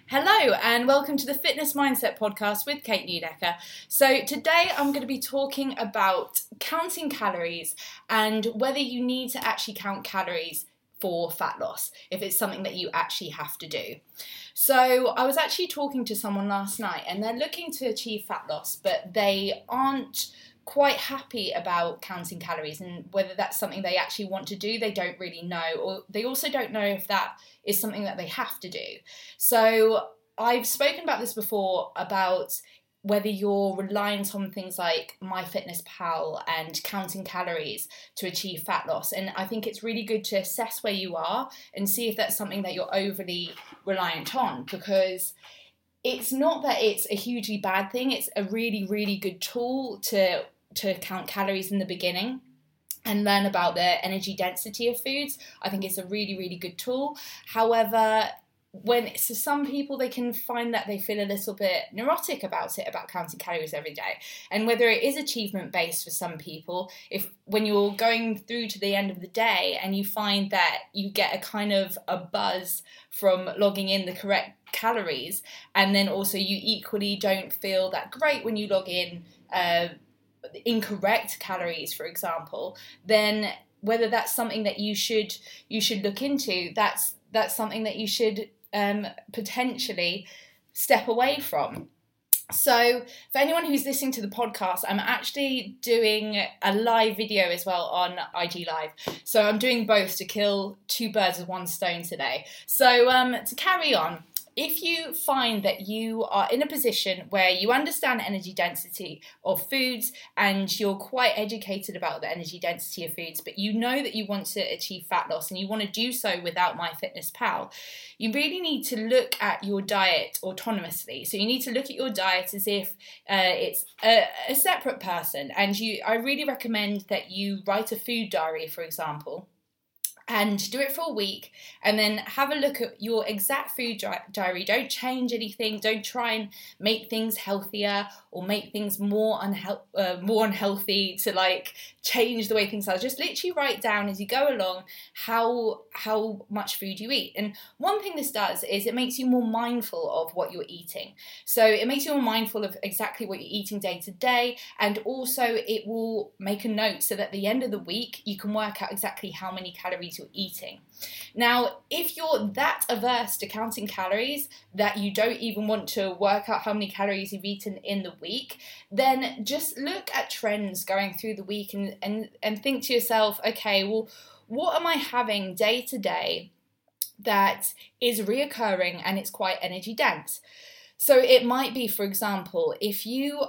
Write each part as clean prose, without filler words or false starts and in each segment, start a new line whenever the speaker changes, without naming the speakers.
Hello and welcome to the Fitness Mindset Podcast with Kate Neudecker. So today I'm going to be talking about counting calories and whether you need to actually count calories for fat loss, if it's something that you actually have to do. So I was actually talking to someone last night and they're looking to achieve fat loss, but they aren't quite happy about counting calories, and whether that's something they actually want to do, they don't really know, or they also don't know if that is something that they have to do. So I've spoken about this before, about whether you're reliant on things like MyFitnessPal and counting calories to achieve fat loss. And I think it's really good to assess where you are and see if that's something that you're overly reliant on, because it's not that it's a hugely bad thing. It's a really, really good tool to count calories in the beginning and learn about the energy density of foods. I think it's a really, really good tool. However, some people, they can find that they feel a little bit neurotic about it, about counting calories every day. And whether it is achievement based for some people, if when you're going through to the end of the day and you find that you get a kind of a buzz from logging in the correct calories, and then also you equally don't feel that great when you log in incorrect calories, for example, then whether that's something that you should look into, that's something that you should potentially step away from. So for anyone who's listening to the podcast, I'm actually doing a live video as well on IG Live. So I'm doing both to kill two birds with one stone today. So to carry on, if you find that you are in a position where you understand energy density of foods and you're quite educated about the energy density of foods, but you know that you want to achieve fat loss and you want to do so without MyFitnessPal, you really need to look at your diet autonomously. So you need to look at your diet as if it's a separate person. And I really recommend that you write a food diary, for example, and do it for a week, and then have a look at your exact food diary. Don't change anything. Don't try and make things healthier or make things more unhealthy to like change the way things are. Just literally write down as you go along how much food you eat. And one thing this does is it makes you more mindful of what you're eating. So it makes you more mindful of exactly what you're eating day to day, and also it will make a note so that at the end of the week you can work out exactly how many calories you're eating. Now, if you're that averse to counting calories that you don't even want to work out how many calories you've eaten in the week, then just look at trends going through the week and think to yourself, okay, well, what am I having day to day that is reoccurring and it's quite energy dense? So it might be, for example, if you're,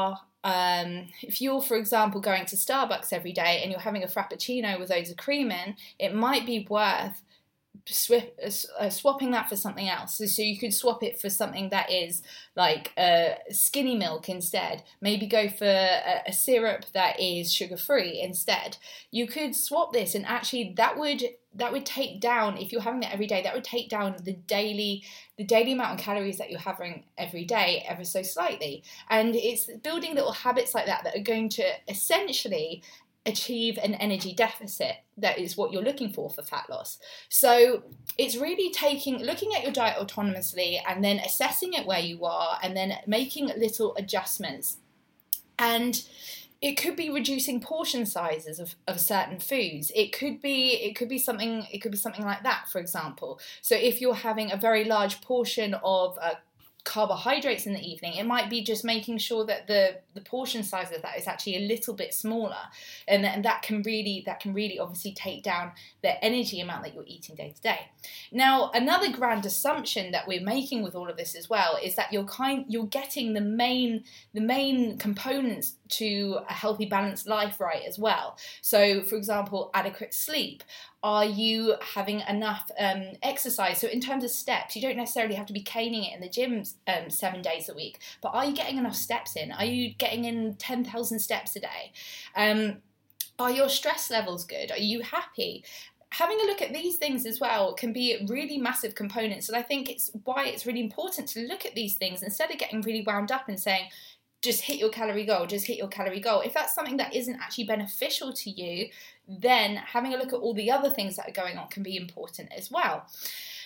for example, going to Starbucks every day and you're having a Frappuccino with loads of cream in, it might be worth swapping that for something else. So you could swap it for something that is like skinny milk instead. Maybe go for a syrup that is sugar-free instead. You could swap this, and actually that would take down, if you're having that every day, that would take down the daily amount of calories that you're having every day ever so slightly. And it's building little habits like that are going to essentially achieve an energy deficit. That is what you're looking for fat loss. So it's really looking at your diet autonomously and then assessing it where you are and then making little adjustments. And it could be reducing portion sizes of certain foods. It could be something like that, for example. So if you're having a very large portion of carbohydrates in the evening, it might be just making sure that the portion size of that is actually a little bit smaller, and that can really obviously take down the energy amount that you're eating day to day. Now, another grand assumption that we're making with all of this as well is that you're getting the main components to a healthy, balanced life right as well. So, for example, adequate sleep. Are you having enough exercise? So in terms of steps, you don't necessarily have to be caning it in the gym 7 days a week, but are you getting enough steps in? Are you getting in 10,000 steps a day? Are your stress levels good? Are you happy? Having a look at these things as well can be really massive components. And I think it's why it's really important to look at these things instead of getting really wound up and saying, just hit your calorie goal, just hit your calorie goal. If that's something that isn't actually beneficial to you, then having a look at all the other things that are going on can be important as well.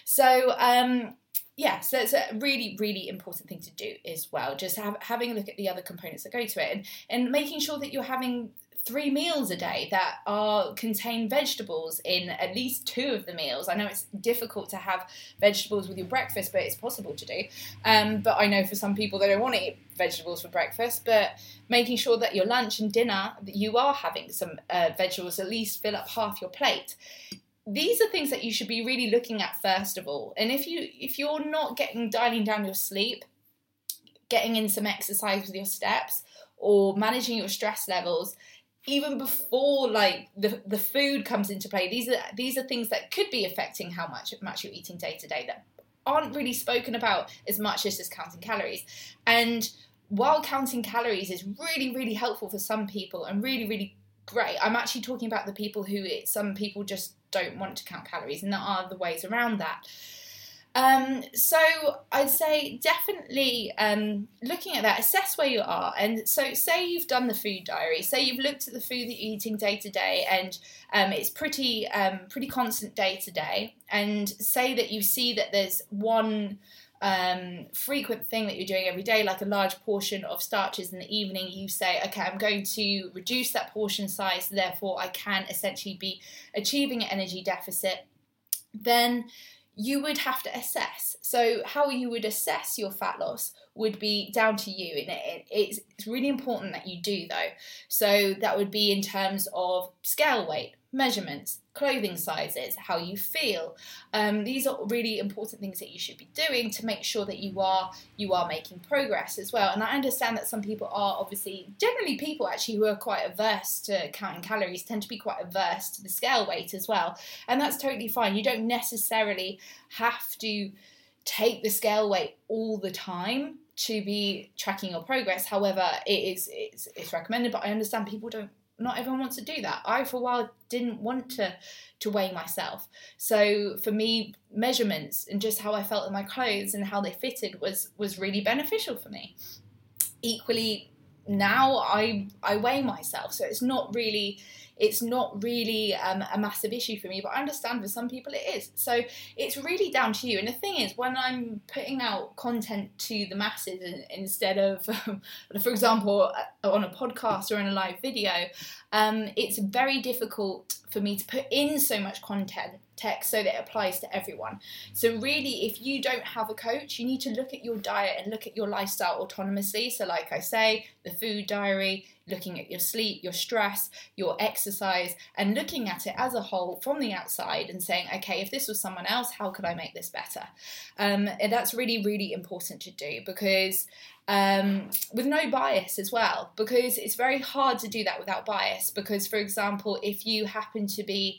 So so it's a really, really important thing to do as well. Just having a look at the other components that go to it, and making sure that you're having 3 meals a day that contain vegetables in at least 2 of the meals. I know it's difficult to have vegetables with your breakfast, but it's possible to do. But I know for some people they don't want to eat vegetables for breakfast, but making sure that your lunch and dinner, that you are having some vegetables, at least fill up half your plate. These are things that you should be really looking at first of all. And if you're not dialing down your sleep, getting in some exercise with your steps, or managing your stress levels, even before like the food comes into play, these are things that could be affecting how much you're eating day to day that aren't really spoken about as much as just counting calories. And while counting calories is really, really helpful for some people and really, really great, I'm actually talking about the people some people just don't want to count calories, and there are the ways around that. So I'd say definitely looking at that, assess where you are. And so say you've done the food diary, say you've looked at the food that you're eating day to day, and it's pretty constant day to day, and say that you see that there's one frequent thing that you're doing every day, like a large portion of starches in the evening. You say, okay, I'm going to reduce that portion size, therefore I can essentially be achieving an energy deficit. Then you would have to assess. So how you would assess your fat loss would be down to you, and it's really important that you do though. So that would be in terms of scale weight, measurements, clothing sizes, how you feel. These are really important things that you should be doing to make sure that you are making progress as well. And I understand that some people are generally people actually who are quite averse to counting calories tend to be quite averse to the scale weight as well. And that's totally fine. You don't necessarily have to take the scale weight all the time to be tracking your progress. However, it's recommended, but I understand not everyone wants to do that. I, for a while, didn't want to weigh myself. So for me, measurements and just how I felt in my clothes and how they fitted was really beneficial for me. Equally, now I weigh myself, so it's not really a massive issue for me, but I understand for some people it is. So it's really down to you. And the thing is, when I'm putting out content to the masses instead of, for example, on a podcast or in a live video, it's very difficult for me to put in so much text so that it applies to everyone. So really, if you don't have a coach, you need to look at your diet and look at your lifestyle autonomously. So like I say, the food diary, looking at your sleep, your stress, your exercise, and looking at it as a whole from the outside and saying, okay, if this was someone else, how could I make this better? And that's really, really important to do, because with no bias as well, because it's very hard to do that without bias. Because, for example, if you happen to be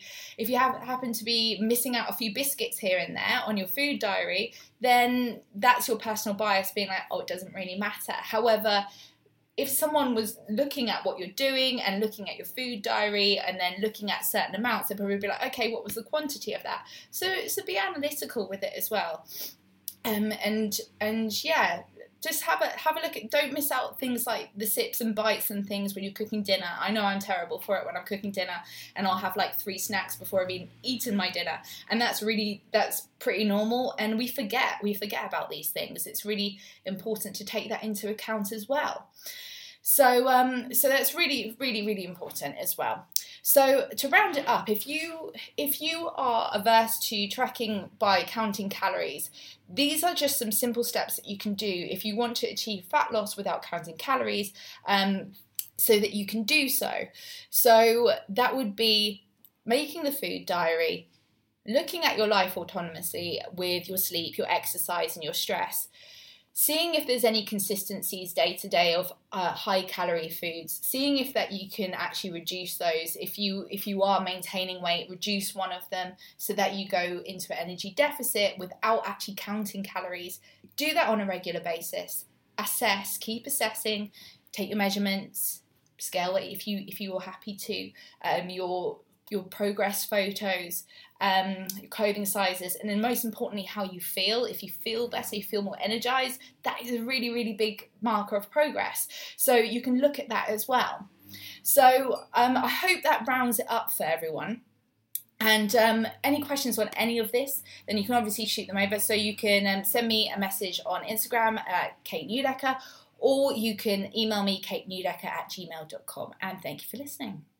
missing out a few biscuits here and there on your food diary, then that's your personal bias being like, oh, it doesn't really matter. However, if someone was looking at what you're doing and looking at your food diary and then looking at certain amounts, they'd probably be like, okay, what was the quantity of that? So be analytical with it as well. And yeah, just have a look at, don't miss out things like the sips and bites and things when you're cooking dinner. I know I'm terrible for it when I'm cooking dinner, and I'll have like 3 snacks before I've even eaten my dinner. And that's pretty normal, and we forget about these things. It's really important to take that into account as well. So that's really, really, really important as well. So to round it up, if you are averse to tracking by counting calories, these are just some simple steps that you can do if you want to achieve fat loss without counting calories, so that you can do so. So that would be making the food diary, looking at your life autonomously with your sleep, your exercise, and your stress. Seeing if there's any consistencies day to day of high calorie foods, seeing if that you can actually reduce those. If you are maintaining weight, reduce one of them so that you go into an energy deficit without actually counting calories. Do that on a regular basis. Assess, keep assessing, take your measurements, scale it if you are happy to, your progress photos, your clothing sizes, and then most importantly, how you feel. If you feel better, you feel more energized, that is a really, really big marker of progress. So you can look at that as well. So I hope that rounds it up for everyone. And any questions on any of this, then you can obviously shoot them over. So you can send me a message on Instagram at Kate Neudecker, or you can email me kateneudecke@gmail.com. And thank you for listening.